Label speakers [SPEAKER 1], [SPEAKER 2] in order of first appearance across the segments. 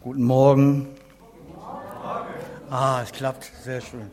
[SPEAKER 1] Guten Morgen. Es klappt, sehr schön.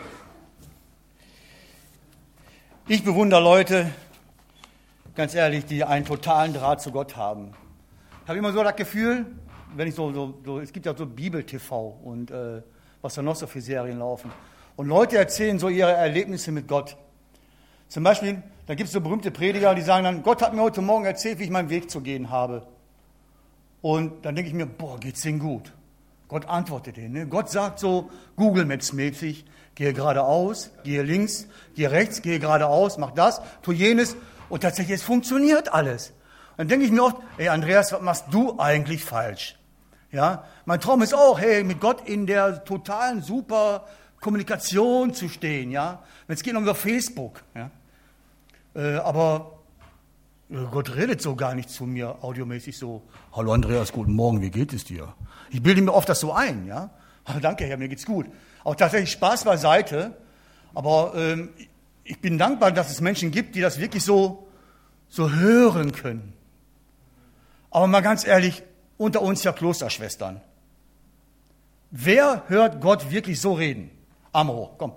[SPEAKER 1] Ich bewundere Leute, ganz ehrlich, die einen totalen Draht zu Gott haben. Ich habe immer so das Gefühl, wenn ich es gibt ja so Bibel-TV und was da noch so für Serien laufen. Und Leute erzählen so ihre Erlebnisse mit Gott. Zum Beispiel, da gibt es so berühmte Prediger, die sagen dann, Gott hat mir heute Morgen erzählt, wie ich meinen Weg zu gehen habe. Und dann denke ich mir, geht's denen gut? Gott antwortet denen. Ne? Gott sagt so, Google Maps-mäßig, gehe geradeaus, gehe links, gehe rechts, gehe geradeaus, mach das, tu jenes. Und tatsächlich, es funktioniert alles. Dann denke ich mir oft, Andreas, was machst du eigentlich falsch? Ja, mein Traum ist auch, mit Gott in der totalen super Kommunikation zu stehen, ja. Wenn es geht über Facebook, ja. Aber Gott redet so gar nicht zu mir audiomäßig so. Hallo Andreas, guten Morgen, wie geht es dir? Ich bilde mir oft das so ein, ja. Danke, Herr, mir geht's gut. Auch tatsächlich Spaß beiseite. Aber ich bin dankbar, dass es Menschen gibt, die das wirklich so hören können. Aber mal ganz ehrlich, unter uns ja Klosterschwestern. Wer hört Gott wirklich so reden? Arme hoch, komm.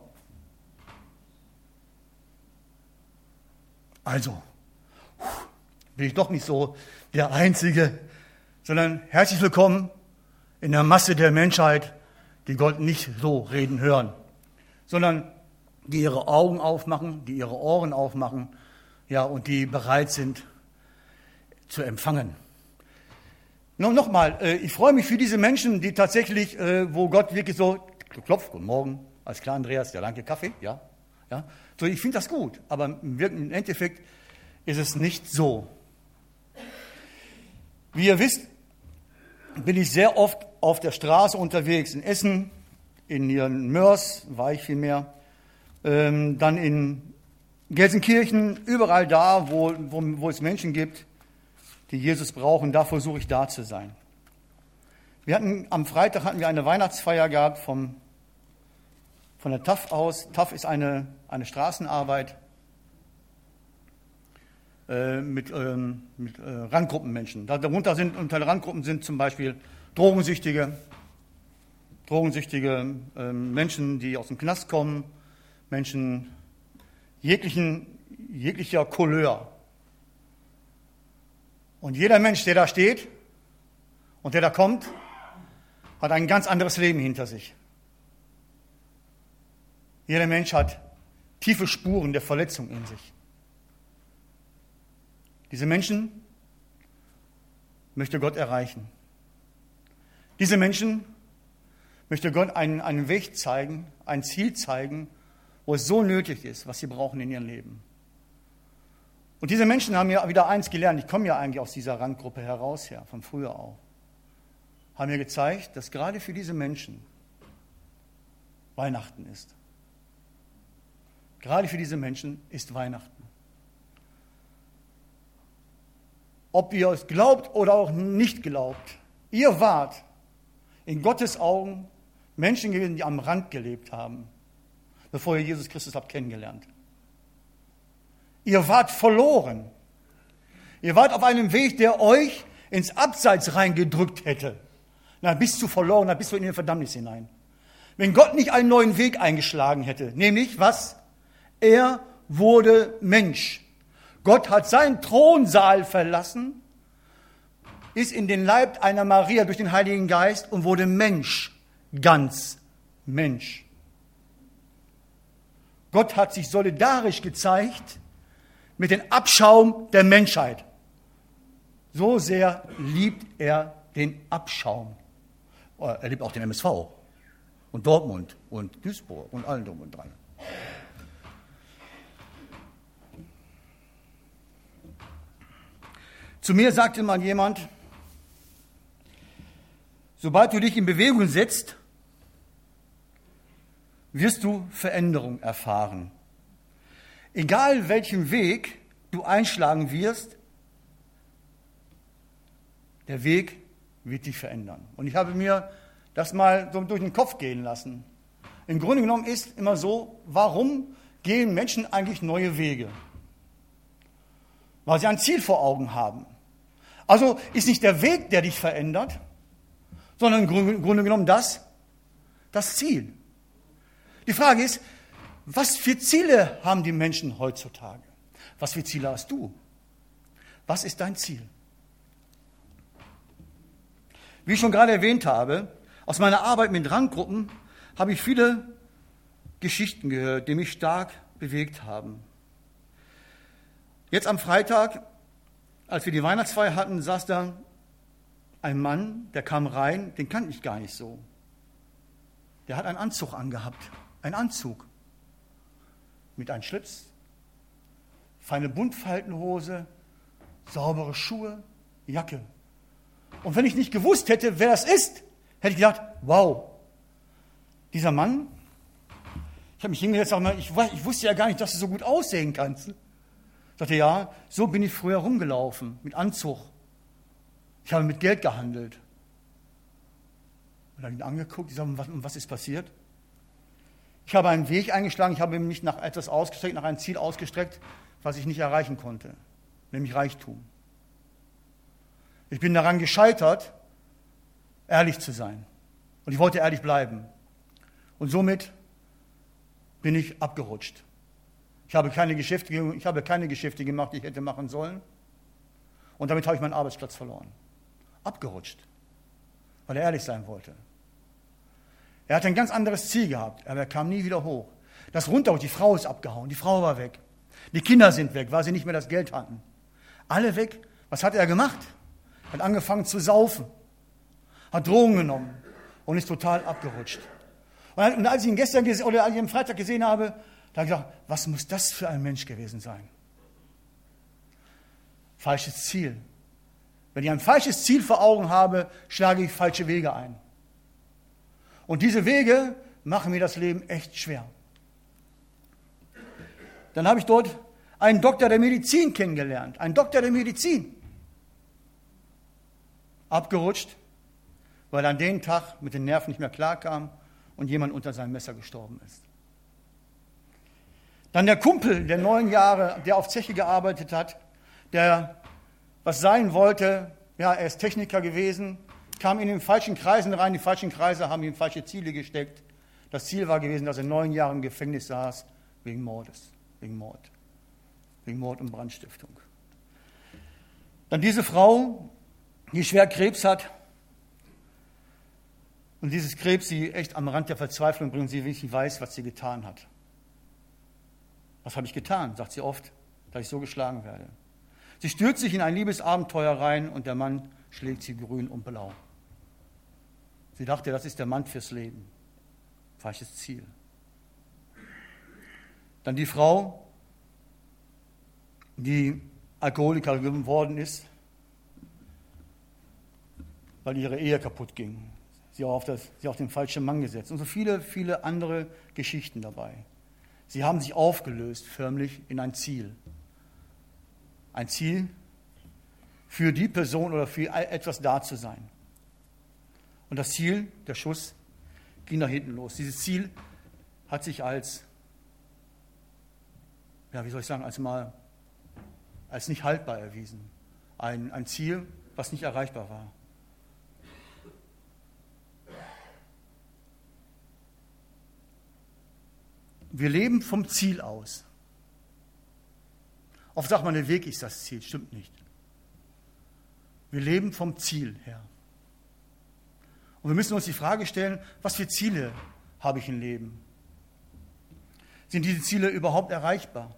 [SPEAKER 1] Also, bin ich doch nicht so der Einzige, sondern herzlich willkommen in der Masse der Menschheit, die Gott nicht so reden hören, sondern die ihre Augen aufmachen, die ihre Ohren aufmachen, ja, und die bereit sind zu empfangen. Nochmal, ich freue mich für diese Menschen, die tatsächlich, wo Gott wirklich so klopft, guten Morgen, alles klar, Andreas, ja, danke, Kaffee, ja. So, ich finde das gut, aber im Endeffekt ist es nicht so. Wie ihr wisst, bin ich sehr oft auf der Straße unterwegs, in Essen, in Mörs war ich vielmehr, dann in Gelsenkirchen, überall da, wo es Menschen gibt, die Jesus brauchen, da versuche ich da zu sein. Am Freitag hatten wir eine Weihnachtsfeier gehabt von der TAF aus. TAF ist eine Straßenarbeit mit Randgruppenmenschen. Unter den Randgruppen sind zum Beispiel Drogensüchtige Menschen, die aus dem Knast kommen, Menschen jeglicher Couleur. Und jeder Mensch, der da steht und der da kommt, hat ein ganz anderes Leben hinter sich. Jeder Mensch hat tiefe Spuren der Verletzung in sich. Diese Menschen möchte Gott erreichen. Diese Menschen möchte Gott einen Weg zeigen, ein Ziel zeigen, wo es so nötig ist, was sie brauchen in ihrem Leben. Und diese Menschen haben ja wieder eins gelernt, ich komme ja eigentlich aus dieser Randgruppe heraus, von früher auch, haben mir gezeigt, dass gerade für diese Menschen Weihnachten ist. Gerade für diese Menschen ist Weihnachten. Ob ihr es glaubt oder auch nicht glaubt, ihr wart in Gottes Augen Menschen gewesen, die am Rand gelebt haben, bevor ihr Jesus Christus habt kennengelernt. Ihr wart verloren. Ihr wart auf einem Weg, der euch ins Abseits reingedrückt hätte. Na, bist du verloren, dann bist du in die Verdammnis hinein. Wenn Gott nicht einen neuen Weg eingeschlagen hätte, nämlich was? Er wurde Mensch. Gott hat seinen Thronsaal verlassen, ist in den Leib einer Maria durch den Heiligen Geist und wurde Mensch, ganz Mensch. Gott hat sich solidarisch gezeigt mit dem Abschaum der Menschheit. So sehr liebt er den Abschaum. Er liebt auch den MSV und Dortmund und Duisburg und allen drum und dran. Zu mir sagte mal jemand, sobald du dich in Bewegung setzt, wirst du Veränderung erfahren. Egal welchen Weg du einschlagen wirst, der Weg wird dich verändern. Und ich habe mir das mal so durch den Kopf gehen lassen. Im Grunde genommen ist immer so, warum gehen Menschen eigentlich neue Wege? Weil sie ein Ziel vor Augen haben. Also ist nicht der Weg, der dich verändert, sondern im Grunde genommen das Ziel. Die Frage ist, was für Ziele haben die Menschen heutzutage? Was für Ziele hast du? Was ist dein Ziel? Wie ich schon gerade erwähnt habe, aus meiner Arbeit mit Randgruppen habe ich viele Geschichten gehört, die mich stark bewegt haben. Jetzt am Freitag, als wir die Weihnachtsfeier hatten, saß da ein Mann, der kam rein, den kannte ich gar nicht so. Der hat einen Anzug angehabt, einen Anzug mit einem Schlips, feine Buntfaltenhose, saubere Schuhe, Jacke. Und wenn ich nicht gewusst hätte, wer das ist, hätte ich gedacht, wow, dieser Mann, ich habe mich hingesetzt und gesagt, ich wusste ja gar nicht, dass du so gut aussehen kannst. Ich sagte, ja, so bin ich früher rumgelaufen, mit Anzug. Ich habe mit Geld gehandelt. Und dann habe ich ihn angeguckt, ich sage, was ist passiert? Ich habe einen Weg eingeschlagen, ich habe mich nach etwas ausgestreckt, nach einem Ziel ausgestreckt, was ich nicht erreichen konnte, nämlich Reichtum. Ich bin daran gescheitert, ehrlich zu sein. Und ich wollte ehrlich bleiben. Und somit bin ich abgerutscht. Ich habe keine Geschäfte gemacht, die ich hätte machen sollen. Und damit habe ich meinen Arbeitsplatz verloren. Abgerutscht, weil er ehrlich sein wollte. Er hatte ein ganz anderes Ziel gehabt, aber er kam nie wieder hoch. Das runter, die Frau ist abgehauen, die Frau war weg. Die Kinder sind weg, weil sie nicht mehr das Geld hatten. Alle weg. Was hat er gemacht? Hat angefangen zu saufen, hat Drogen genommen und ist total abgerutscht. Und als ich ihn gestern oder als ich ihn am Freitag gesehen habe, da habe ich gedacht, was muss das für ein Mensch gewesen sein? Falsches Ziel. Wenn ich ein falsches Ziel vor Augen habe, schlage ich falsche Wege ein. Und diese Wege machen mir das Leben echt schwer. Dann habe ich dort einen Doktor der Medizin kennengelernt. Einen Doktor der Medizin. Abgerutscht, weil er an dem Tag mit den Nerven nicht mehr klarkam und jemand unter seinem Messer gestorben ist. Dann der Kumpel der 9 Jahre, der auf Zeche gearbeitet hat, der was sein wollte, ja, er ist Techniker gewesen, kam in den falschen Kreisen rein, die falschen Kreise haben ihm falsche Ziele gesteckt. Das Ziel war gewesen, dass er 9 Jahre im Gefängnis saß, wegen Mordes, wegen Mord und Brandstiftung. Dann diese Frau, die schwer Krebs hat und dieses Krebs sie echt am Rand der Verzweiflung bringt und sie wirklich weiß, was sie getan hat. Was habe ich getan, sagt sie oft, dass ich so geschlagen werde. Sie stürzt sich in ein Liebesabenteuer rein und der Mann schlägt sie grün und blau. Sie dachte, das ist der Mann fürs Leben. Falsches Ziel. Dann die Frau, die Alkoholikerin geworden ist, weil ihre Ehe kaputt ging. Sie hat auf den falschen Mann gesetzt. Und so viele, viele andere Geschichten dabei. Sie haben sich aufgelöst, förmlich in ein Ziel. Ein Ziel, für die Person oder für etwas da zu sein. Und das Ziel, der Schuss, ging nach hinten los. Dieses Ziel hat sich als nicht haltbar erwiesen. Ein Ziel, was nicht erreichbar war. Wir leben vom Ziel aus. Oft sagt man, der Weg ist das Ziel. Stimmt nicht. Wir leben vom Ziel her. Und wir müssen uns die Frage stellen, was für Ziele habe ich im Leben? Sind diese Ziele überhaupt erreichbar?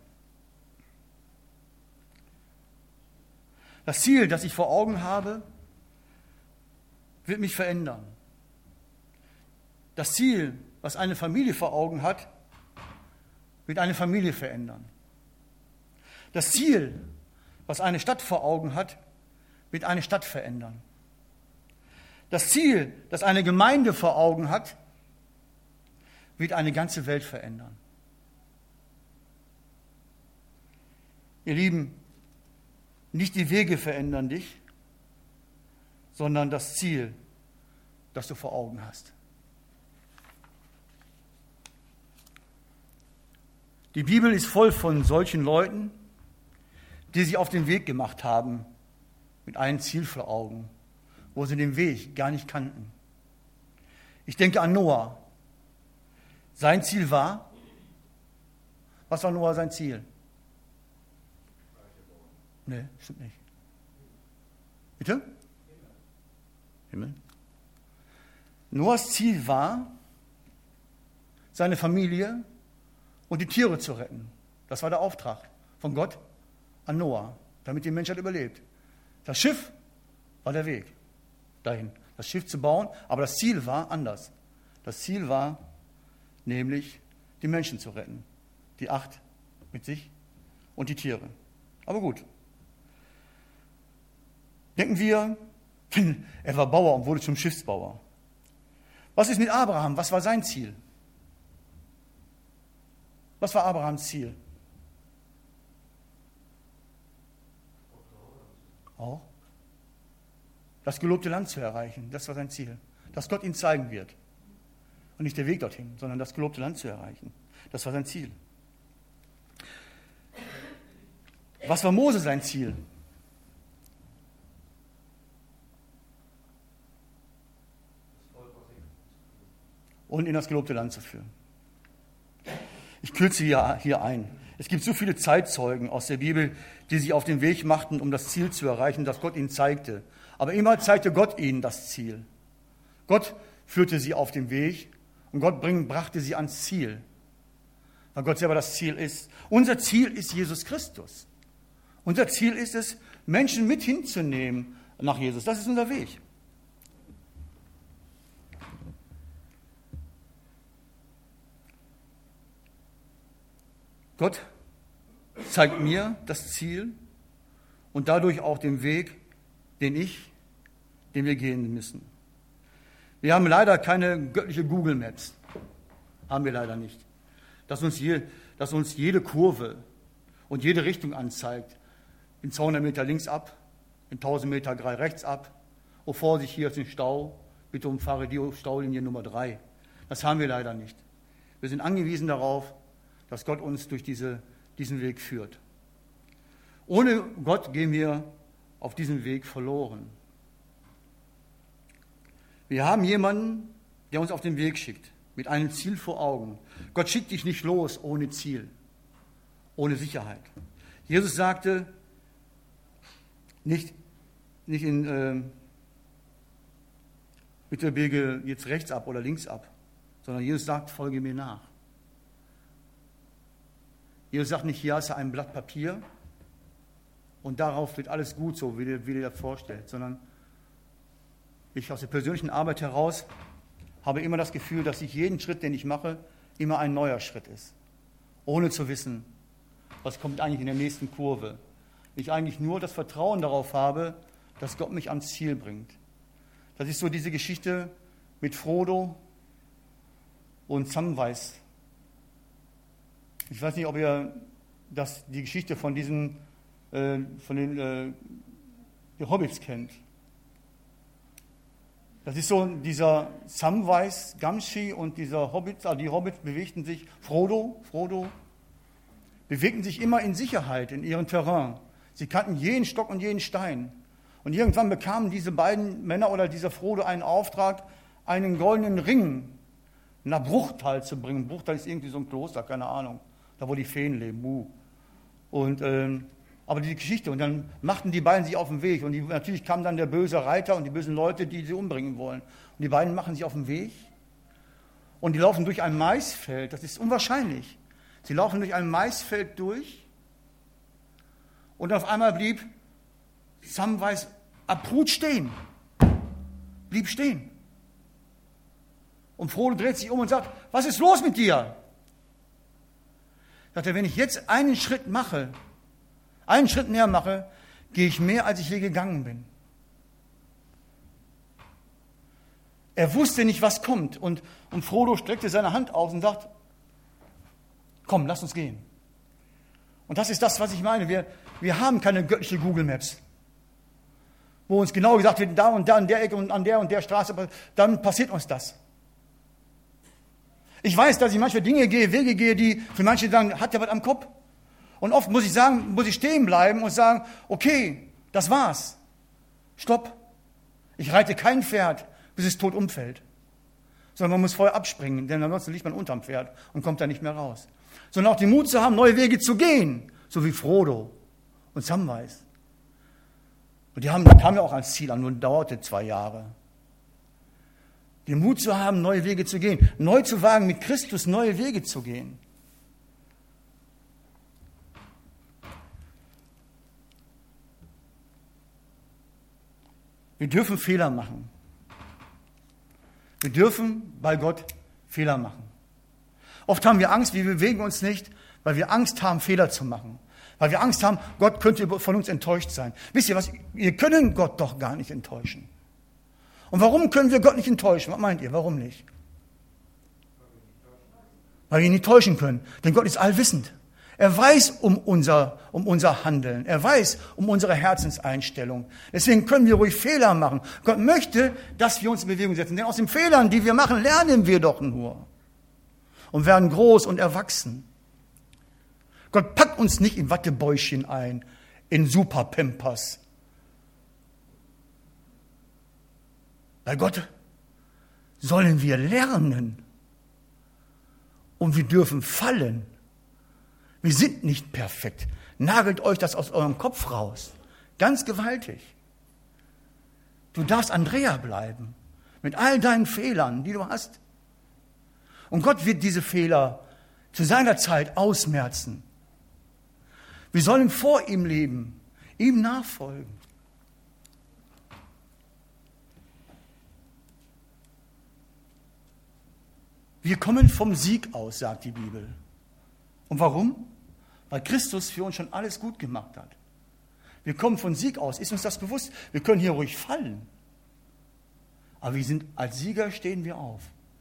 [SPEAKER 1] Das Ziel, das ich vor Augen habe, wird mich verändern. Das Ziel, was eine Familie vor Augen hat, wird eine Familie verändern. Das Ziel, was eine Stadt vor Augen hat, wird eine Stadt verändern. Das Ziel, das eine Gemeinde vor Augen hat, wird eine ganze Welt verändern. Ihr Lieben, nicht die Wege verändern dich, sondern das Ziel, das du vor Augen hast. Die Bibel ist voll von solchen Leuten, die sich auf den Weg gemacht haben, mit einem Ziel vor Augen, wo sie den Weg gar nicht kannten. Ich denke an Noah. Sein Ziel war, was war Noah sein Ziel? Nee, stimmt nicht. Bitte? Himmel. Noahs Ziel war, seine Familie und die Tiere zu retten. Das war der Auftrag von Gott an Noah, damit die Menschheit überlebt. Das Schiff war der Weg dahin, das Schiff zu bauen, aber das Ziel war anders. Das Ziel war nämlich, die Menschen zu retten, die 8 mit sich und die Tiere. Aber gut. Denken wir, er war Bauer und wurde zum Schiffsbauer. Was ist mit Abraham? Was war sein Ziel? Was war Abrahams Ziel? Auch das gelobte Land zu erreichen, das war sein Ziel. Dass Gott ihm zeigen wird. Und nicht der Weg dorthin, sondern das gelobte Land zu erreichen. Das war sein Ziel. Was war Mose sein Ziel? Und in das gelobte Land zu führen. Ich kürze hier ein. Es gibt so viele Zeitzeugen aus der Bibel, die sich auf den Weg machten, um das Ziel zu erreichen, das Gott ihnen zeigte. Aber immer zeigte Gott ihnen das Ziel. Gott führte sie auf den Weg und Gott brachte sie ans Ziel. Weil Gott selber das Ziel ist. Unser Ziel ist Jesus Christus. Unser Ziel ist es, Menschen mit hinzunehmen nach Jesus. Das ist unser Weg. Gott zeigt mir das Ziel und dadurch auch den Weg, den wir gehen müssen. Wir haben leider keine göttliche Google Maps. Haben wir leider nicht. Dass uns jede Kurve und jede Richtung anzeigt. In 200 Meter links ab, in 1000 Meter rechts ab. Oh Vorsicht, hier ist ein Stau. Bitte umfahre die Staulinie Nummer 3. Das haben wir leider nicht. Wir sind angewiesen darauf, dass Gott uns durch diesen Weg führt. Ohne Gott gehen wir auf diesem Weg verloren. Wir haben jemanden, der uns auf den Weg schickt, mit einem Ziel vor Augen. Gott schickt dich nicht los ohne Ziel, ohne Sicherheit. Jesus sagte, nicht bitte biege jetzt rechts ab oder links ab, sondern Jesus sagt, folge mir nach. Jesus sagt nicht, hier hast du ein Blatt Papier und darauf wird alles gut so, wie du dir das vorstellst, sondern ich aus der persönlichen Arbeit heraus habe immer das Gefühl, dass ich jeden Schritt, den ich mache, immer ein neuer Schritt ist. Ohne zu wissen, was kommt eigentlich in der nächsten Kurve. Ich eigentlich nur das Vertrauen darauf habe, dass Gott mich ans Ziel bringt. Das ist so diese Geschichte mit Frodo und Samwise. Ich weiß nicht, ob ihr die Geschichte von den Hobbits kennt. Das ist so dieser Samwise Gamgee und dieser Hobbit, also die Hobbits bewegten sich, Frodo, bewegten sich immer in Sicherheit in ihrem Terrain. Sie kannten jeden Stock und jeden Stein. Und irgendwann bekamen diese beiden Männer oder dieser Frodo einen Auftrag, einen goldenen Ring nach Bruchtal zu bringen. Bruchtal ist irgendwie so ein Kloster, keine Ahnung, da wo die Feen leben. Aber die Geschichte, und dann machten die beiden sich auf den Weg. Und natürlich kam dann der böse Reiter und die bösen Leute, die sie umbringen wollen. Und die beiden machen sich auf den Weg und die laufen durch ein Maisfeld. Das ist unwahrscheinlich. Sie laufen durch ein Maisfeld durch und auf einmal blieb Samwise abrupt stehen. Blieb stehen. Und Frodo dreht sich um und sagt, was ist los mit dir? Sagt er, wenn ich jetzt einen Schritt mache, einen Schritt näher mache, gehe ich mehr, als ich je gegangen bin. Er wusste nicht, was kommt. Und Frodo streckte seine Hand aus und sagt, komm, lass uns gehen. Und das ist das, was ich meine. Wir haben keine göttliche Google Maps, wo uns genau gesagt wird, da und da an der Ecke und der Straße, dann passiert uns das. Ich weiß, dass ich manchmal Wege gehe, die für manche sagen, hat der was am Kopf? Und oft muss ich stehen bleiben und sagen, okay, das war's. Stopp. Ich reite kein Pferd, bis es tot umfällt. sondern man muss vorher abspringen, denn ansonsten liegt man unterm Pferd und kommt da nicht mehr raus. Sondern auch den Mut zu haben, neue Wege zu gehen, so wie Frodo und Samwise. Und die kamen ja auch ans Ziel an, nur dauerte 2 Jahre. Den Mut zu haben, neue Wege zu gehen, neu zu wagen, mit Christus neue Wege zu gehen. Wir dürfen Fehler machen. Wir dürfen bei Gott Fehler machen. Oft haben wir Angst, wir bewegen uns nicht, weil wir Angst haben, Fehler zu machen. Weil wir Angst haben, Gott könnte von uns enttäuscht sein. Wisst ihr was? Wir können Gott doch gar nicht enttäuschen. Und warum können wir Gott nicht enttäuschen? Was meint ihr? Warum nicht? Weil wir ihn nicht täuschen können. Denn Gott ist allwissend. Er weiß um unser Handeln. Er weiß um unsere Herzenseinstellung. Deswegen können wir ruhig Fehler machen. Gott möchte, dass wir uns in Bewegung setzen. Denn aus den Fehlern, die wir machen, lernen wir doch nur. Und werden groß und erwachsen. Gott packt uns nicht in Wattebäuschen ein, in Superpampers. Bei Gott sollen wir lernen. Und wir dürfen fallen. Wir sind nicht perfekt. Nagelt euch das aus eurem Kopf raus. Ganz gewaltig. Du darfst Andrea bleiben. Mit all deinen Fehlern, die du hast. Und Gott wird diese Fehler zu seiner Zeit ausmerzen. Wir sollen vor ihm leben, ihm nachfolgen. Wir kommen vom Sieg aus, sagt die Bibel. Und warum? Weil Christus für uns schon alles gut gemacht hat. Wir kommen von Sieg aus. Ist uns das bewusst? Wir können hier ruhig fallen. Aber als Sieger stehen wir auf.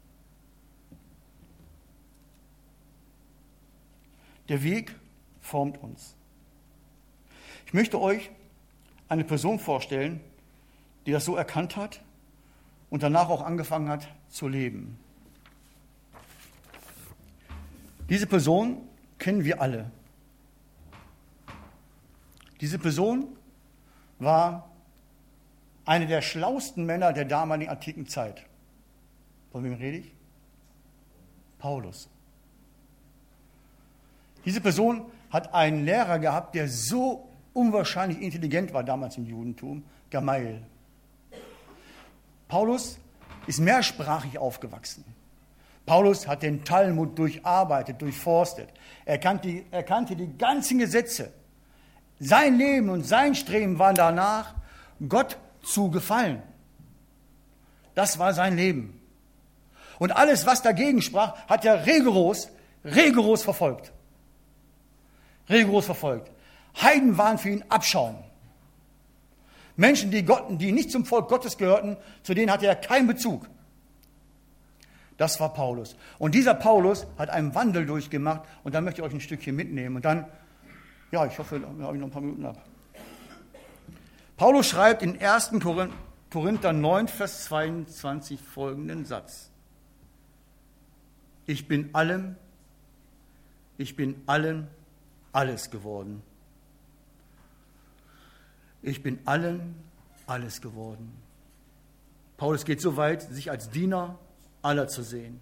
[SPEAKER 1] Der Weg formt uns. Ich möchte euch eine Person vorstellen, die das so erkannt hat und danach auch angefangen hat zu leben. Diese Person kennen wir alle. Diese Person war einer der schlauesten Männer der damaligen antiken Zeit. Von wem rede ich? Paulus. Diese Person hat einen Lehrer gehabt, der so unwahrscheinlich intelligent war damals im Judentum, Gamaliel. Paulus ist mehrsprachig aufgewachsen. Paulus hat den Talmud durcharbeitet, durchforstet. Er kannte die ganzen Gesetze. Sein Leben und sein Streben war danach, Gott zu gefallen. Das war sein Leben. Und alles, was dagegen sprach, hat er rigoros verfolgt. Rigoros verfolgt. Heiden waren für ihn Abschaum. Menschen, die nicht zum Volk Gottes gehörten, zu denen hatte er keinen Bezug. Das war Paulus. Und dieser Paulus hat einen Wandel durchgemacht. Und da möchte ich euch ein Stückchen mitnehmen. Und dann, ja, ich hoffe, da habe ich noch ein paar Minuten ab. Paulus schreibt in 1. Korinther 9, Vers 22 folgenden Satz. Ich bin allem alles geworden. Ich bin allen alles geworden. Paulus geht so weit, sich als Diener aller zu sehen.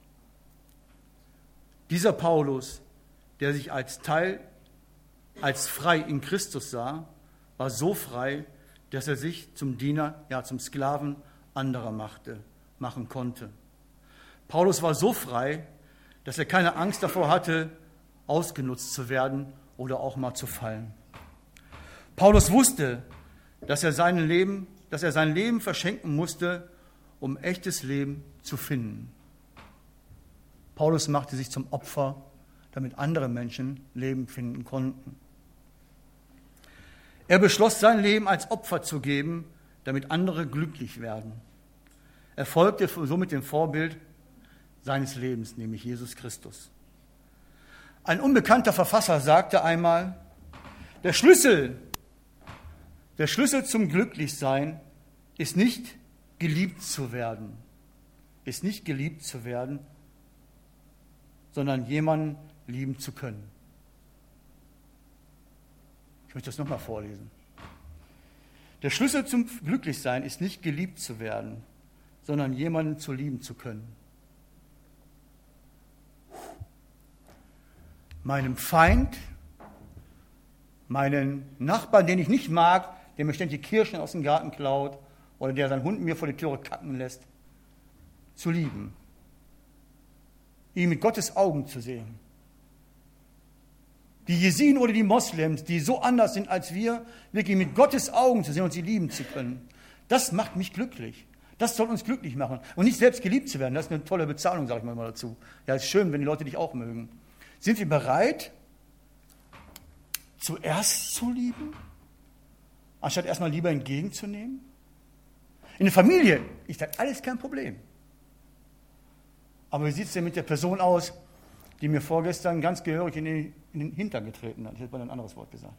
[SPEAKER 1] Dieser Paulus, der sich als frei in Christus sah, war so frei, dass er sich zum Diener, ja zum Sklaven anderer machen konnte. Paulus war so frei, dass er keine Angst davor hatte, ausgenutzt zu werden oder auch mal zu fallen. Paulus wusste, dass er sein Leben verschenken musste, um echtes Leben zu finden. Paulus machte sich zum Opfer, damit andere Menschen Leben finden konnten. Er beschloss, sein Leben als Opfer zu geben, damit andere glücklich werden. Er folgte somit dem Vorbild seines Lebens, nämlich Jesus Christus. Ein unbekannter Verfasser sagte einmal, der Schlüssel zum Glücklichsein ist nicht geliebt zu werden, sondern jemanden lieben zu können. Ich möchte das nochmal vorlesen. Der Schlüssel zum Glücklichsein ist nicht geliebt zu werden, sondern jemanden zu lieben zu können. meinem Feind, meinen Nachbarn, den ich nicht mag, der mir ständig die Kirschen aus dem Garten klaut oder der seinen Hund mir vor die Türe kacken lässt, zu lieben. Ihn mit Gottes Augen zu sehen. Die Jesiden oder die Moslems, die so anders sind als wir, wirklich mit Gottes Augen zu sehen und sie lieben zu können. Das macht mich glücklich. Das soll uns glücklich machen. Und nicht selbst geliebt zu werden. Das ist eine tolle Bezahlung, sage ich mal dazu. Ja, ist schön, wenn die Leute dich auch mögen. Sind wir bereit, zuerst zu lieben, anstatt erstmal lieber entgegenzunehmen? In der Familie ist das alles kein Problem. Aber wie sieht es denn mit der Person aus, die mir vorgestern ganz gehörig in den Hintern getreten hat? Ich hätte mal ein anderes Wort gesagt.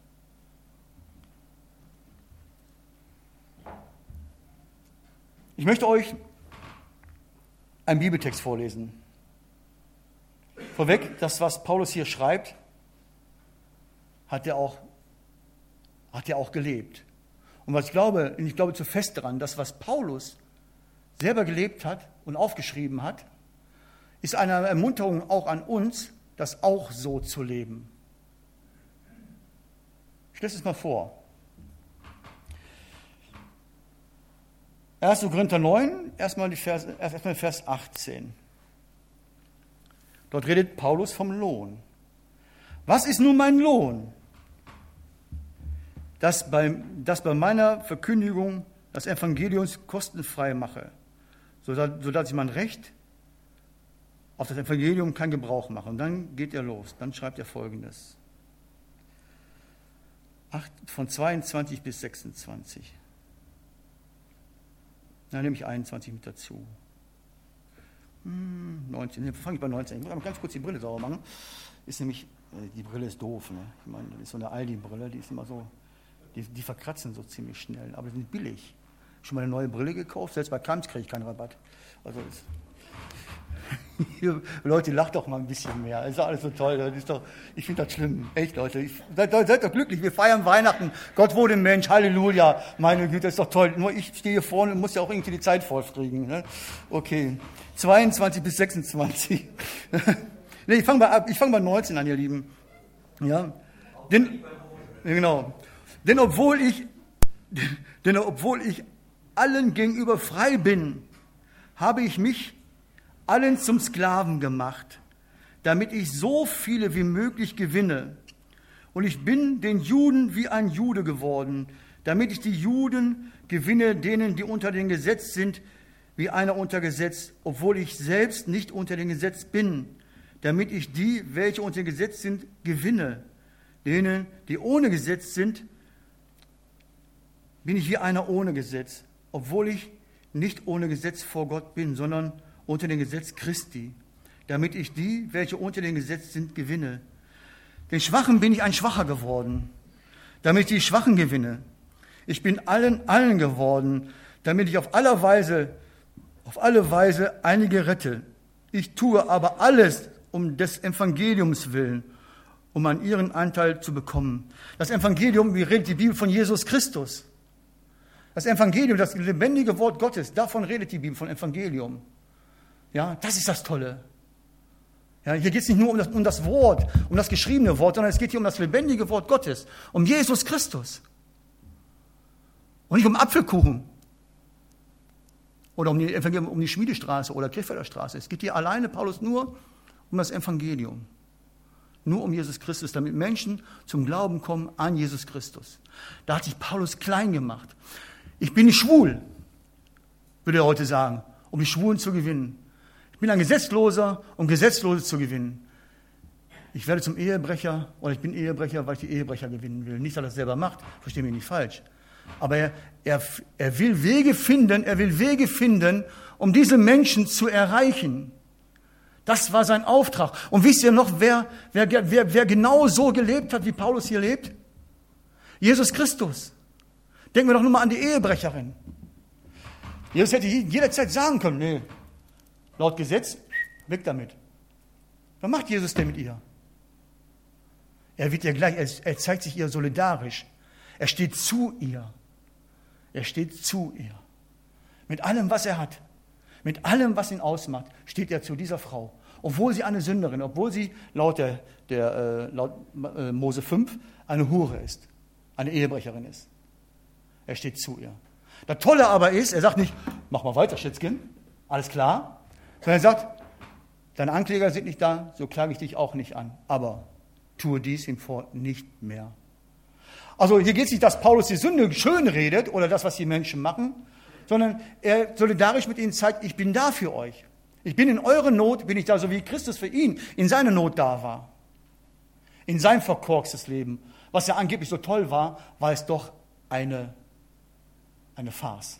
[SPEAKER 1] Ich möchte euch einen Bibeltext vorlesen. Vorweg, das, was Paulus hier schreibt, hat er auch gelebt. Und ich glaube zu fest daran, dass was Paulus selber gelebt hat und aufgeschrieben hat, ist eine Ermunterung auch an uns, das auch so zu leben. Ich lese es mal vor. 1. Korinther 9, erstmal Vers 18. Dort redet Paulus vom Lohn. Was ist nun mein Lohn? Dass bei meiner Verkündigung das Evangelium kostenfrei mache, sodass ich mein Recht auf das Evangelium keinen Gebrauch mache. Und dann geht er los. Dann schreibt er Folgendes. Von 22 bis 26. Dann nehme ich 21 mit dazu. 19. Fange ich bei 19. Ich muss ganz kurz die Brille sauber machen. Ist nämlich, die Brille ist doof. Ne? Ich meine, das ist so eine Aldi-Brille, die ist immer so, die verkratzen so ziemlich schnell. Aber die sind billig. Schon mal eine neue Brille gekauft? Selbst bei Kamps kriege ich keinen Rabatt. Also Leute, lacht doch mal ein bisschen mehr. Das ist doch alles so toll. Das ist doch, ich finde das schlimm. Echt, Leute. Seid doch glücklich. Wir feiern Weihnachten. Gott wurde Mensch. Halleluja. Meine Güte, das ist doch toll. Nur ich stehe hier vorne und muss ja auch irgendwie die Zeit vollkriegen. Ne? Okay. 22 bis 26. Nee, ich fange bei 19 an, ihr Lieben. Ja. Denn obwohl ich allen gegenüber frei bin, habe ich mich allen zum Sklaven gemacht, damit ich so viele wie möglich gewinne. Und ich bin den Juden wie ein Jude geworden, damit ich die Juden gewinne, denen, die unter dem Gesetz sind, wie einer unter Gesetz, obwohl ich selbst nicht unter dem Gesetz bin, damit ich die, welche unter dem Gesetz sind, gewinne. Denen, die ohne Gesetz sind, bin ich wie einer ohne Gesetz, obwohl ich nicht ohne Gesetz vor Gott bin, sondern unter dem Gesetz Christi, damit ich die, welche unter dem Gesetz sind, gewinne. Den Schwachen bin ich ein Schwacher geworden, damit ich die Schwachen gewinne. Ich bin allen geworden, damit ich auf alle Weise einige rette. Ich tue aber alles um des Evangeliums willen, um an ihren Anteil zu bekommen. Das Evangelium, wie redet die Bibel von Jesus Christus? Das Evangelium, das lebendige Wort Gottes, davon redet die Bibel, von Evangelium. Ja, das ist das Tolle. Ja, hier geht es nicht nur um das Wort, um das geschriebene Wort, sondern es geht hier um das lebendige Wort Gottes, um Jesus Christus. Und nicht um Apfelkuchen oder um die Schmiedestraße oder Krefelder Straße. Es geht hier alleine, Paulus, nur um das Evangelium. Nur um Jesus Christus, damit Menschen zum Glauben kommen an Jesus Christus. Da hat sich Paulus klein gemacht. Ich bin nicht schwul, würde er heute sagen, um die Schwulen zu gewinnen. Ich bin ein Gesetzloser, um Gesetzlose zu gewinnen. Ich werde zum Ehebrecher oder ich bin Ehebrecher, weil ich die Ehebrecher gewinnen will. Nicht, dass er das selber macht, verstehe mich nicht falsch. Aber er will Wege finden, um diese Menschen zu erreichen. Das war sein Auftrag. Und wisst ihr noch, wer genau so gelebt hat, wie Paulus hier lebt? Jesus Christus. Denken wir doch nur mal an die Ehebrecherin. Jesus hätte jederzeit sagen können, nee, laut Gesetz, weg damit. Was macht Jesus denn mit ihr? Er wird ihr gleich, er zeigt sich ihr solidarisch. Er steht zu ihr. Er steht zu ihr. Mit allem, was er hat. Mit allem, was ihn ausmacht, steht er zu dieser Frau Obwohl sie eine Sünderin, obwohl sie laut Mose 5 eine Hure ist, eine Ehebrecherin ist. Er steht zu ihr. Das Tolle aber ist, er sagt nicht, mach mal weiter, Schätzchen, alles klar, sondern er sagt, deine Ankläger sind nicht da, so klage ich dich auch nicht an, aber tue dies hinfort nicht mehr. Also hier geht es nicht, dass Paulus die Sünde schön redet oder das, was die Menschen machen, sondern er solidarisch mit ihnen zeigt, ich bin da für euch. Ich bin in eurer Not, bin ich da, so wie Christus für ihn in seiner Not da war. In sein verkorkstes Leben. Was ja angeblich so toll war, war es doch eine Farce.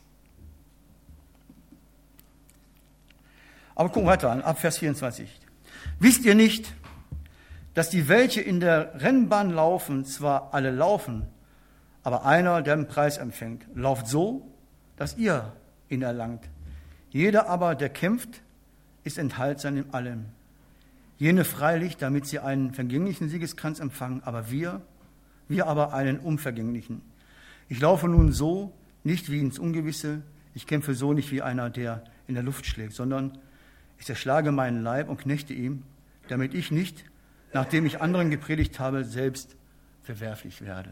[SPEAKER 1] Aber gucken wir weiter an, ab Vers 24. Wisst ihr nicht, dass die, welche in der Rennbahn laufen, zwar alle laufen, aber einer, der den Preis empfängt, lauft so, dass ihr ihn erlangt. Jeder aber, der kämpft, ist enthaltsam in allem. Jene freilich, damit sie einen vergänglichen Siegeskranz empfangen, aber wir aber einen unvergänglichen. Ich laufe nun so, nicht wie ins Ungewisse, ich kämpfe so nicht wie einer, der in der Luft schlägt, sondern ich zerschlage meinen Leib und knechte ihm, damit ich nicht, nachdem ich anderen gepredigt habe, selbst verwerflich werde.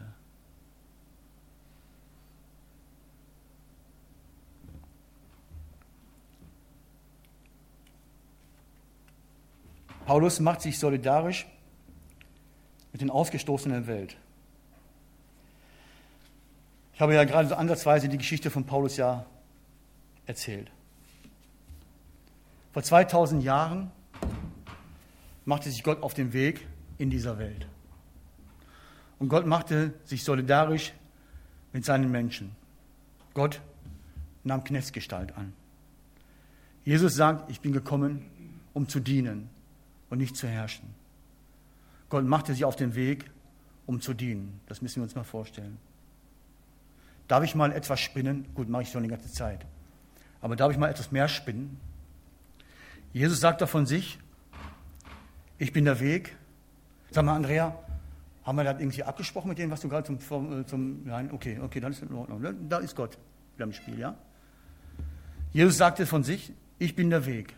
[SPEAKER 1] Paulus macht sich solidarisch mit den Ausgestoßenen der Welt. Ich habe ja gerade so ansatzweise die Geschichte von Paulus ja erzählt. Vor 2000 Jahren machte sich Gott auf den Weg in dieser Welt. Und Gott machte sich solidarisch mit seinen Menschen. Gott nahm Knechtsgestalt an. Jesus sagt, ich bin gekommen, um zu dienen und nicht zu herrschen. Gott machte sich auf den Weg, um zu dienen. Das müssen wir uns mal vorstellen. Darf ich mal etwas spinnen? Gut, mache ich schon die ganze Zeit. Aber darf ich mal etwas mehr spinnen? Jesus sagt doch von sich, ich bin der Weg. Sag mal, Andrea, haben wir das irgendwie abgesprochen mit dem, was du gerade zum nein, okay, dann ist es in Ordnung. Da ist Gott wieder im Spiel, ja? Jesus sagte von sich, ich bin der Weg.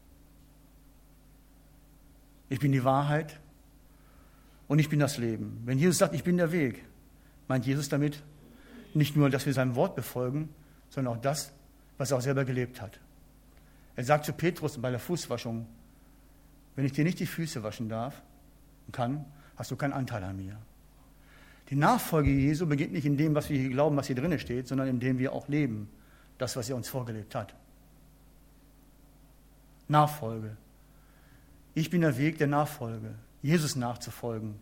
[SPEAKER 1] Ich bin die Wahrheit und ich bin das Leben. Wenn Jesus sagt, ich bin der Weg, meint Jesus damit nicht nur, dass wir sein Wort befolgen, sondern auch das, was er auch selber gelebt hat. Er sagt zu Petrus bei der Fußwaschung, wenn ich dir nicht die Füße waschen darf und kann, hast du keinen Anteil an mir. Die Nachfolge Jesu beginnt nicht in dem, was wir hier glauben, was hier drin steht, sondern in dem wir auch leben, das, was er uns vorgelebt hat. Nachfolge. Ich bin der Weg der Nachfolge, Jesus nachzufolgen.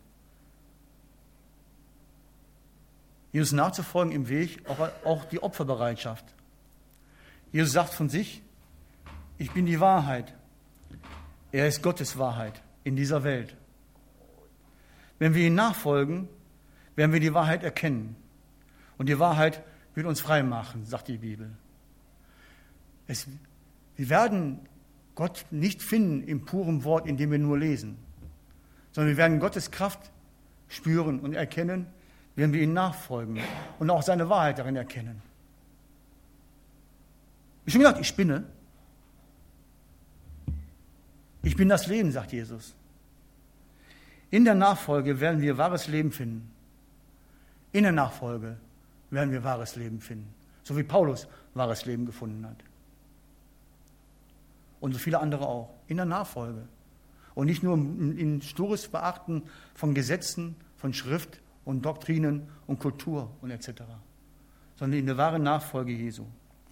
[SPEAKER 1] Jesus nachzufolgen im Weg, auch die Opferbereitschaft. Jesus sagt von sich, ich bin die Wahrheit. Er ist Gottes Wahrheit in dieser Welt. Wenn wir ihm nachfolgen, werden wir die Wahrheit erkennen. Und die Wahrheit wird uns frei machen, sagt die Bibel. Wir werden Gott nicht finden im puren Wort, in dem wir nur lesen, sondern wir werden Gottes Kraft spüren und erkennen, wenn wir ihm nachfolgen und auch seine Wahrheit darin erkennen. Ich habe schon gedacht, ich spinne. Ich bin das Leben, sagt Jesus. In der Nachfolge werden wir wahres Leben finden. In der Nachfolge werden wir wahres Leben finden. So wie Paulus wahres Leben gefunden hat. Und so viele andere auch. In der Nachfolge. Und nicht nur in stures Beachten von Gesetzen, von Schrift und Doktrinen und Kultur und etc. Sondern in der wahren Nachfolge Jesu.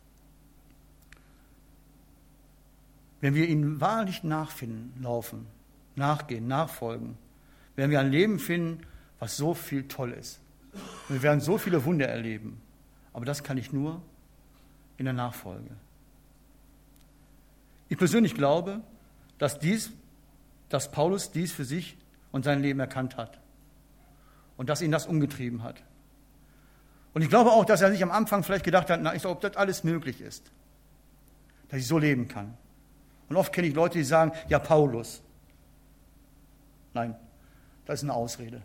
[SPEAKER 1] Wenn wir ihm wahrlich laufen, nachgehen, nachfolgen, werden wir ein Leben finden, was so viel toll ist. Wir werden so viele Wunder erleben. Aber das kann ich nur in der Nachfolge. Ich persönlich glaube, dass Paulus dies für sich und sein Leben erkannt hat. Und dass ihn das umgetrieben hat. Und ich glaube auch, dass er sich am Anfang vielleicht gedacht hat, ob das alles möglich ist. Dass ich so leben kann. Und oft kenne ich Leute, die sagen, ja, Paulus. Nein, das ist eine Ausrede.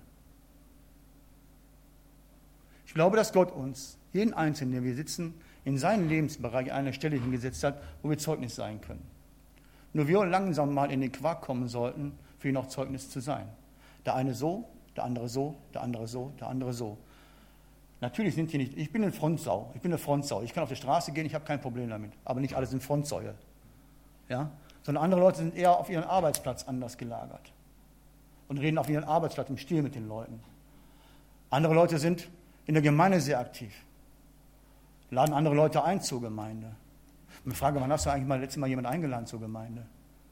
[SPEAKER 1] Ich glaube, dass Gott uns, jeden Einzelnen, der wir sitzen, in seinen Lebensbereich eine Stelle hingesetzt hat, wo wir Zeugnis sein können. Nur wir langsam mal in den Quark kommen sollten, für ihn auch Zeugnis zu sein. Der eine so, der andere so, der andere so, der andere so. Natürlich sind hier nicht, ich bin eine Frontsau. Ich kann auf die Straße gehen, ich habe kein Problem damit. Aber nicht alle sind Frontsäue. Ja? Sondern andere Leute sind eher auf ihren Arbeitsplatz anders gelagert. Und reden auf ihren Arbeitsplatz im Stil mit den Leuten. Andere Leute sind in der Gemeinde sehr aktiv. Laden andere Leute ein zur Gemeinde. Und ich frage, wann hast du eigentlich mal letztes Mal jemanden eingeladen zur Gemeinde?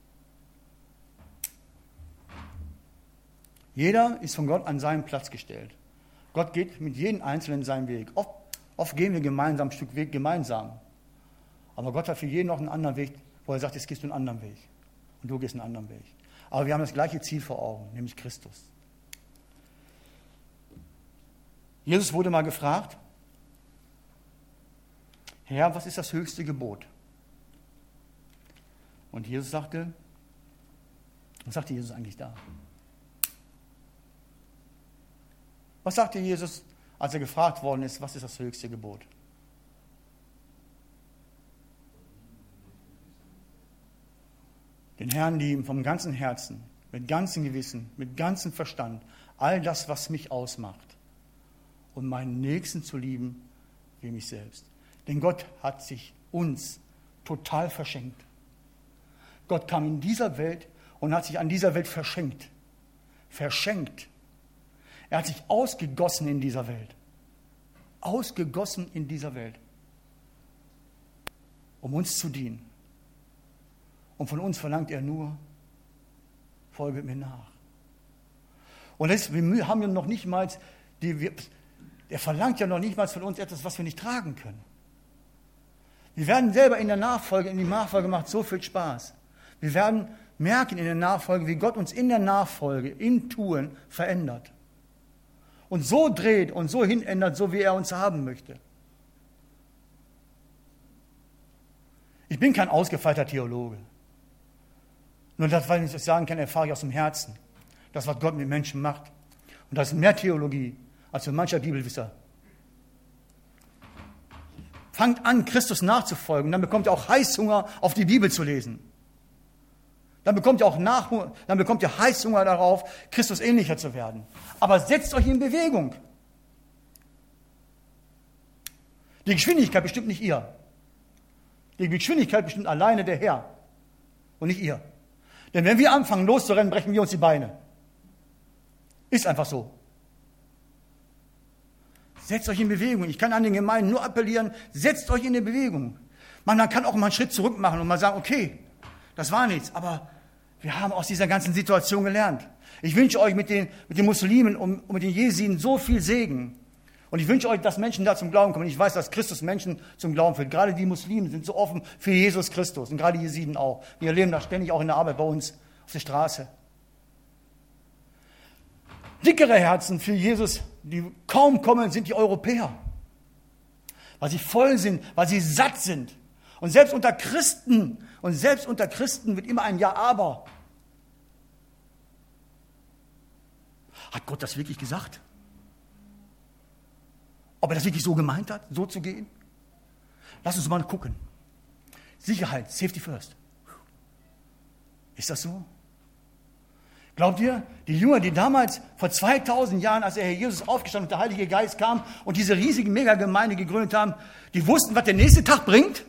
[SPEAKER 1] Jeder ist von Gott an seinen Platz gestellt. Gott geht mit jedem Einzelnen seinen Weg. Oft gehen wir gemeinsam ein Stück Weg gemeinsam. Aber Gott hat für jeden noch einen anderen Weg, wo er sagt, jetzt gehst du einen anderen Weg. Und du gehst einen anderen Weg. Aber wir haben das gleiche Ziel vor Augen, nämlich Christus. Jesus wurde mal gefragt, Herr, was ist das höchste Gebot? Und Jesus sagte, was sagte Jesus eigentlich da? Was sagte Jesus, als er gefragt worden ist, was ist das höchste Gebot? Den Herrn lieben vom ganzen Herzen, mit ganzem Gewissen, mit ganzem Verstand, all das, was mich ausmacht. Und meinen Nächsten zu lieben wie mich selbst. Denn Gott hat sich uns total verschenkt. Gott kam in dieser Welt und hat sich an dieser Welt verschenkt. Verschenkt. Er hat sich ausgegossen in dieser Welt. Ausgegossen in dieser Welt. Um uns zu dienen. Und von uns verlangt er nur, folge mir nach. Und wir haben ja noch nicht mal, er verlangt ja noch nicht mal von uns etwas, was wir nicht tragen können. Wir werden selber in die Nachfolge macht so viel Spaß. Wir werden merken in der Nachfolge, wie Gott uns in der Nachfolge, im Tun verändert. Und so dreht und so hinändert, so wie er uns haben möchte. Ich bin kein ausgefeilter Theologe. Nur das, was ich sagen kann, erfahre ich aus dem Herzen. Das, was Gott mit Menschen macht. Und das ist mehr Theologie, als für mancher Bibelwisser. Fangt an, Christus nachzufolgen, dann bekommt ihr auch Heißhunger, auf die Bibel zu lesen. Dann bekommt ihr auch Heißhunger darauf, Christus ähnlicher zu werden. Aber setzt euch in Bewegung. Die Geschwindigkeit bestimmt nicht ihr. Die Geschwindigkeit bestimmt alleine der Herr und nicht ihr. Denn wenn wir anfangen loszurennen, brechen wir uns die Beine. Ist einfach so. Setzt euch in Bewegung. Ich kann an den Gemeinden nur appellieren, setzt euch in die Bewegung. Man kann auch mal einen Schritt zurück machen und mal sagen, okay, das war nichts, aber wir haben aus dieser ganzen Situation gelernt. Ich wünsche euch mit den Muslimen und mit den Jesiden so viel Segen. Und ich wünsche euch, dass Menschen da zum Glauben kommen. Ich weiß, dass Christus Menschen zum Glauben führt. Gerade die Muslimen sind so offen für Jesus Christus und gerade die Jesiden auch. Wir erleben das ständig auch in der Arbeit bei uns auf der Straße. Dickere Herzen für Jesus, die kaum kommen, sind die Europäer. Weil sie voll sind, weil sie satt sind. Und selbst unter Christen wird immer ein Ja, aber. Hat Gott das wirklich gesagt? Ob er das wirklich so gemeint hat, so zu gehen? Lass uns mal gucken. Sicherheit, Safety first. Ist das so? Glaubt ihr, die Jünger, die damals vor 2000 Jahren, als der Herr Jesus aufgestanden und der Heilige Geist kam und diese riesige Megagemeinde gegründet haben, die wussten, was der nächste Tag bringt?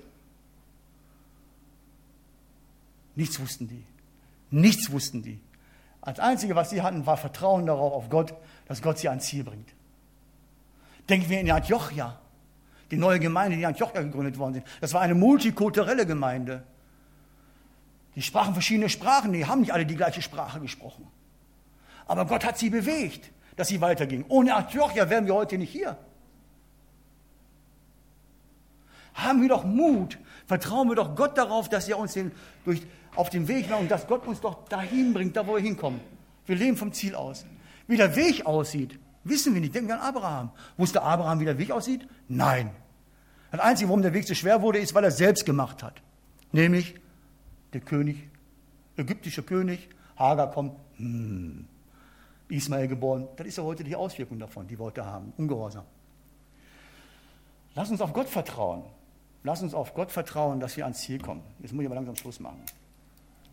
[SPEAKER 1] Nichts wussten die. Nichts wussten die. Als Einzige, was sie hatten, war Vertrauen darauf, auf Gott, dass Gott sie ans Ziel bringt. Denken wir in Antiochia, die neue Gemeinde, die in Antiochia gegründet worden sind. Das war eine multikulturelle Gemeinde. Die sprachen verschiedene Sprachen, die haben nicht alle die gleiche Sprache gesprochen. Aber Gott hat sie bewegt, dass sie weitergingen. Ohne Antiochia wären wir heute nicht hier. Haben wir doch Mut, vertrauen wir doch Gott darauf, dass er uns auf den Weg macht und dass Gott uns doch dahin bringt, da wo wir hinkommen. Wir leben vom Ziel aus. Wie der Weg aussieht, wissen wir nicht. Denken wir an Abraham. Wusste Abraham, wie der Weg aussieht? Nein. Das Einzige, warum der Weg so schwer wurde, ist, weil er es selbst gemacht hat. Nämlich der ägyptische König, Hagar kommt, Ismael geboren. Das ist ja heute die Auswirkung davon, die wir heute haben. Ungehorsam. Lass uns auf Gott vertrauen. Lass uns auf Gott vertrauen, dass wir ans Ziel kommen. Jetzt muss ich aber langsam Schluss machen.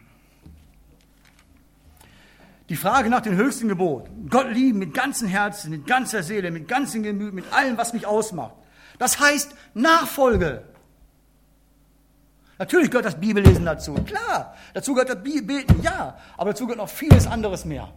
[SPEAKER 1] Die Frage nach dem höchsten Gebot. Gott lieben mit ganzem Herzen, mit ganzer Seele, mit ganzem Gemüt, mit allem, was mich ausmacht. Das heißt Nachfolge. Natürlich gehört das Bibellesen dazu. Klar, dazu gehört das Beten, ja. Aber dazu gehört noch vieles anderes mehr.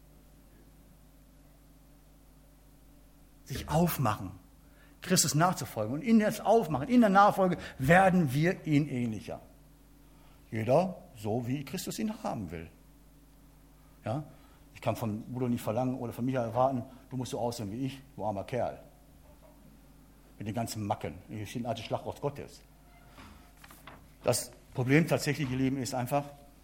[SPEAKER 1] Sich aufmachen, Christus nachzufolgen. Und in das Aufmachen, in der Nachfolge werden wir ihn ähnlicher. Jeder so, wie Christus ihn haben will. Ja? Ich kann von Bruder nicht verlangen oder von Michael erwarten, du musst so aussehen wie ich, du armer Kerl. Mit den ganzen Macken. Hier steht ein altes Schlagwort Gottes. Das Problem tatsächlich, ihr Lieben, ist einfach,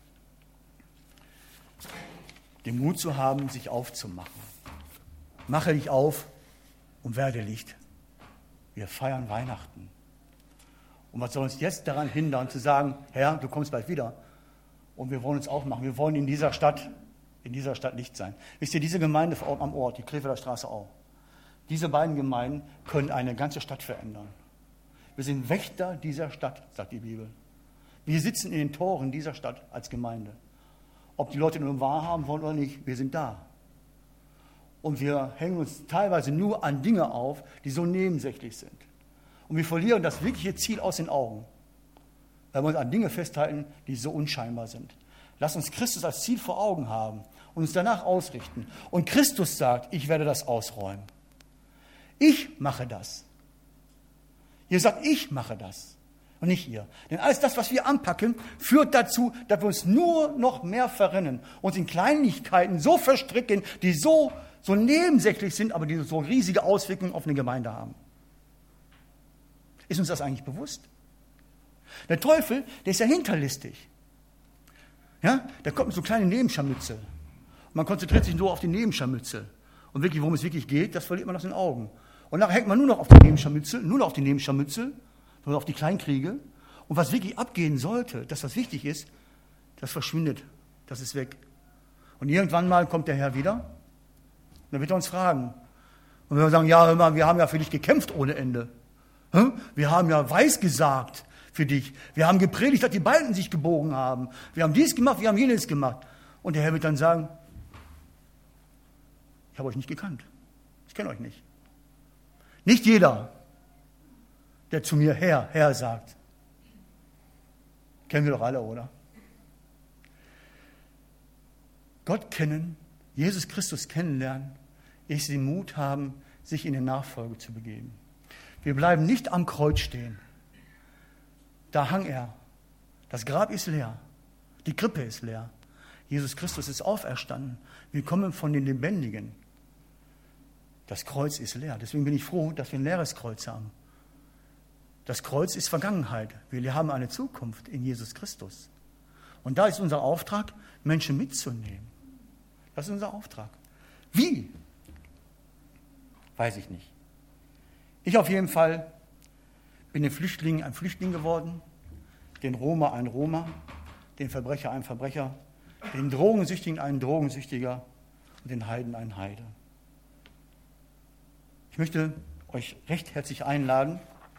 [SPEAKER 1] den Mut zu haben, sich aufzumachen. Mache dich auf und werde Licht. Wir feiern Weihnachten. Und was soll uns jetzt daran hindern, zu sagen, Herr, du kommst bald wieder und wir wollen uns aufmachen. Wir wollen in dieser Stadt Licht sein. Wisst ihr, diese Gemeinde am Ort, die Krefelder Straße auch, diese beiden Gemeinden können eine ganze Stadt verändern. Wir sind Wächter dieser Stadt, sagt die Bibel. Wir sitzen in den Toren dieser Stadt als Gemeinde. Ob die Leute nun wahrhaben wollen oder nicht, wir sind da. Und wir hängen uns teilweise nur an Dinge auf, die so nebensächlich sind. Und wir verlieren das wirkliche Ziel aus den Augen, weil wir uns an Dinge festhalten, die so unscheinbar sind. Lass uns Christus als Ziel vor Augen haben und uns danach ausrichten. Und Christus sagt, ich werde das ausräumen. Ich mache das. Ihr sagt, ich mache das. Und nicht ihr. Denn alles das, was wir anpacken, führt dazu, dass wir uns nur noch mehr verrennen, uns in Kleinigkeiten so verstricken, die so nebensächlich sind, aber die so riesige Auswirkungen auf eine Gemeinde haben. Ist uns das eigentlich bewusst? Der Teufel, der ist ja hinterlistig. Ja? Der kommt mit so kleinen Nebenscharmützel. Man konzentriert sich nur auf die Nebenscharmützel. Und wirklich, worum es wirklich geht, das verliert man aus den Augen. Und nachher hängt man nur noch auf die Nebenscharmützel, nur auf die Kleinkriege. Und was wirklich abgehen sollte, das, was wichtig ist, das verschwindet, das ist weg. Und irgendwann mal kommt der Herr wieder, und dann wird er uns fragen. Und wir sagen, ja, hör mal, wir haben ja für dich gekämpft ohne Ende. Wir haben ja weisgesagt für dich. Wir haben gepredigt, dass die Balken sich gebogen haben. Wir haben dies gemacht, wir haben jenes gemacht. Und der Herr wird dann sagen, ich habe euch nicht gekannt. Ich kenne euch nicht. Nicht jeder, der zu mir Herr, Herr sagt. Kennen wir doch alle, oder? Gott kennen, Jesus Christus kennenlernen, ist den Mut haben, sich in die Nachfolge zu begeben. Wir bleiben nicht am Kreuz stehen. Da hang er. Das Grab ist leer. Die Krippe ist leer. Jesus Christus ist auferstanden. Wir kommen von den Lebendigen. Das Kreuz ist leer. Deswegen bin ich froh, dass wir ein leeres Kreuz haben. Das Kreuz ist Vergangenheit. Wir haben eine Zukunft in Jesus Christus. Und da ist unser Auftrag, Menschen mitzunehmen. Das ist unser Auftrag. Wie? Weiß ich nicht. Ich auf jeden Fall bin ein Flüchtling geworden, den Roma ein Roma, den Verbrecher ein Verbrecher, den Drogensüchtigen ein Drogensüchtiger und den Heiden ein Heide. Ich möchte euch recht herzlich einladen,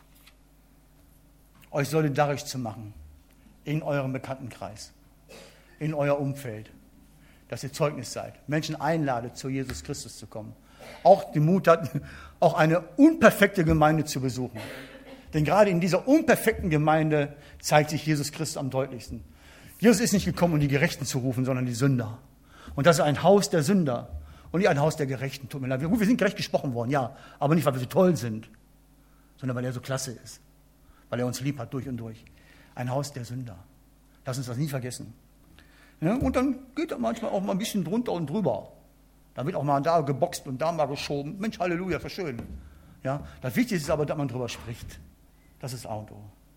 [SPEAKER 1] euch solidarisch zu machen in eurem Bekanntenkreis, in euer Umfeld, dass ihr Zeugnis seid, Menschen einladet, zu Jesus Christus zu kommen. Auch den Mut hat, auch eine unperfekte Gemeinde zu besuchen. Denn gerade in dieser unperfekten Gemeinde zeigt sich Jesus Christus am deutlichsten. Jesus ist nicht gekommen, um die Gerechten zu rufen, sondern die Sünder. Und das ist ein Haus der Sünder und nicht ein Haus der Gerechten. Tut mir leid. Gut, wir sind gerecht gesprochen worden, ja, aber nicht, weil wir so toll sind, sondern weil er so klasse ist, weil er uns lieb hat durch und durch. Ein Haus der Sünder. Lass uns das nie vergessen. Ja, und dann geht er manchmal auch mal ein bisschen drunter und drüber. Da wird auch mal da geboxt und da mal geschoben. Mensch, Halleluja, ist schön. Ja, das Wichtigste ist aber, dass man drüber spricht. Das ist A und O.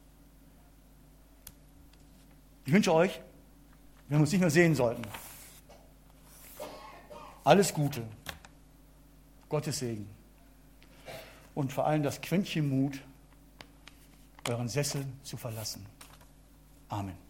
[SPEAKER 1] Ich wünsche euch, wenn wir uns nicht mehr sehen sollten, alles Gute, Gottes Segen und vor allem das Quäntchen Mut, euren Sessel zu verlassen. Amen.